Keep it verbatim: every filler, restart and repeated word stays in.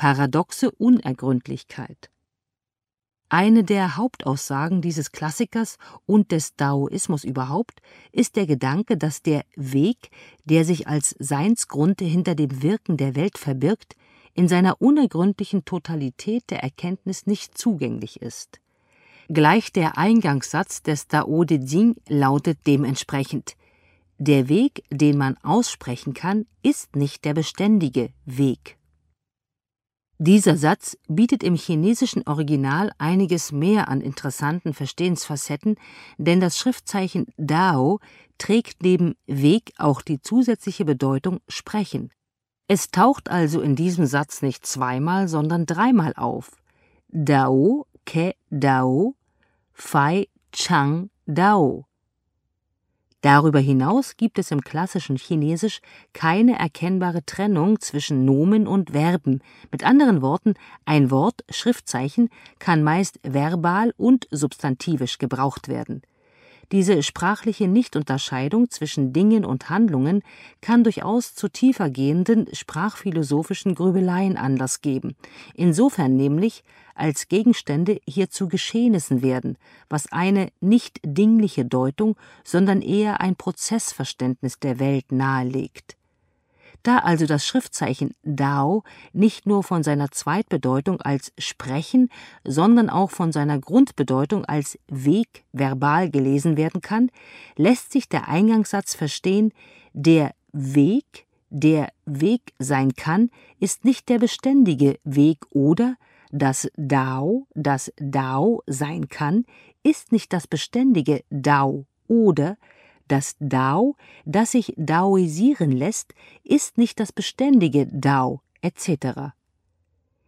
paradoxe Unergründlichkeit. Eine der Hauptaussagen dieses Klassikers und des Daoismus überhaupt ist der Gedanke, dass der Weg, der sich als Seinsgrund hinter dem Wirken der Welt verbirgt, in seiner unergründlichen Totalität der Erkenntnis nicht zugänglich ist. Gleich der Eingangssatz des Dao De Jing lautet dementsprechend: Der Weg, den man aussprechen kann, ist nicht der beständige Weg. Dieser Satz bietet im chinesischen Original einiges mehr an interessanten Verstehensfacetten, denn das Schriftzeichen Dao trägt neben Weg auch die zusätzliche Bedeutung Sprechen. Es taucht also in diesem Satz nicht zweimal, sondern dreimal auf. Dao, Ke Dao, Fei Chang Dao. Darüber hinaus gibt es im klassischen Chinesisch keine erkennbare Trennung zwischen Nomen und Verben. Mit anderen Worten, ein Wort, Schriftzeichen, kann meist verbal und substantivisch gebraucht werden. Diese sprachliche Nichtunterscheidung zwischen Dingen und Handlungen kann durchaus zu tiefer gehenden sprachphilosophischen Grübeleien Anlass geben, insofern nämlich, als Gegenstände hier zu Geschehnissen werden, was eine nicht dingliche Deutung, sondern eher ein Prozessverständnis der Welt nahelegt. Da also das Schriftzeichen Dao nicht nur von seiner Zweitbedeutung als Sprechen, sondern auch von seiner Grundbedeutung als Weg verbal gelesen werden kann, lässt sich der Eingangssatz verstehen: Der Weg, der Weg sein kann, ist nicht der beständige Weg, oder das Dao, das Dao sein kann, ist nicht das beständige Dao, oder das Dao, das sich daoisieren lässt, ist nicht das beständige Dao, et cetera.